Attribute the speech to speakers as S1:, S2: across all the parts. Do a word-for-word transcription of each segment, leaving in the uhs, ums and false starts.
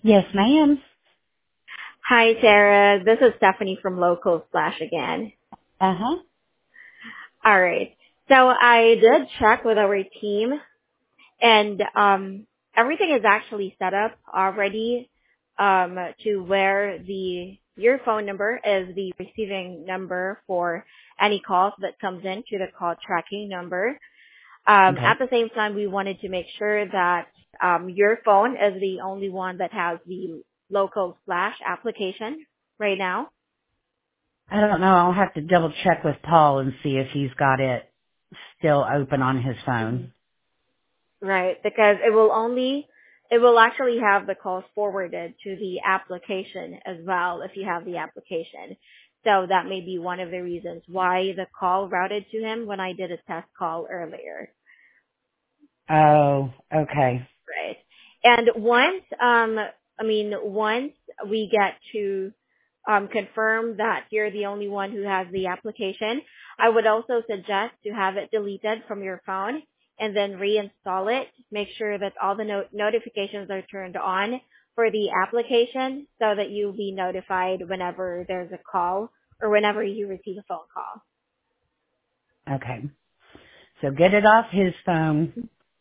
S1: Yes, ma'am.
S2: Hi, Sarah. This is Stephanie from Local Splash again.
S1: Uh-huh.
S2: All right. So I did check with our team, and um, everything is actually set up already um, to where the your phone number is the receiving number for any calls that comes in to the call tracking number. Um,
S1: Okay.
S2: at the same time, we wanted to make sure that um, your phone is the only one that has the Local Splash application right now.
S1: I don't know. I'll have to double check with Paul and see if he's got it still open on his phone.
S2: Right, because it will only, it will actually have the calls forwarded to the application as well if you have the application. So that may be one of the reasons why the call routed to him when I did a test call earlier.
S1: Oh, okay.
S2: Right. And once, um, I mean, once we get to um, confirm that you're the only one who has the application, I would also suggest to have it deleted from your phone and then reinstall it. Make sure that all the no- notifications are turned on for the application so that you'll be notified whenever there's a call or whenever you receive a phone call.
S1: Okay. So get it off his phone,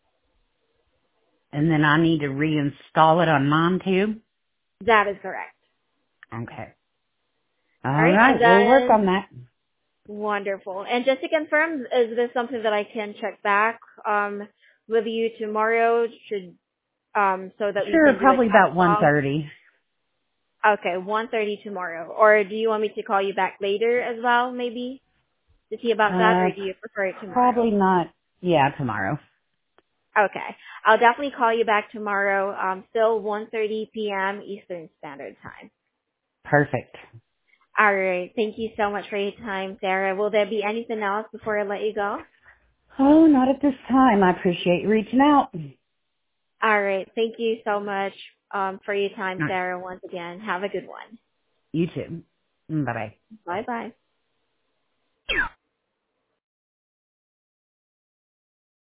S1: and then I need to reinstall it on mine too?
S2: That is correct.
S1: Okay.
S2: All
S1: All
S2: right.
S1: right.
S2: And
S1: We'll work
S2: then
S1: on that.
S2: wonderful. And just to confirm, is this something that I can check back um, with you tomorrow? Should um, so that we
S1: Sure,
S2: can do a
S1: probably
S2: test
S1: about one
S2: call?
S1: thirty.
S2: Okay, one thirty tomorrow. Or do you want me to call you back later as well, maybe to see about that,
S1: Uh,
S2: or do you prefer it tomorrow?
S1: probably not. Yeah, tomorrow.
S2: Okay, I'll definitely call you back tomorrow. Um, still one thirty p.m. Eastern Standard Time.
S1: Perfect.
S2: All right. Thank you so much for your time, Sarah. Will there be anything else before I let you go?
S1: Oh, not at this time. I appreciate you reaching out. All
S2: All right. Thank you so much um, for your time,
S1: right.
S2: Sarah, once again. Have a good one.
S1: You too. Bye bye.
S2: Bye-bye.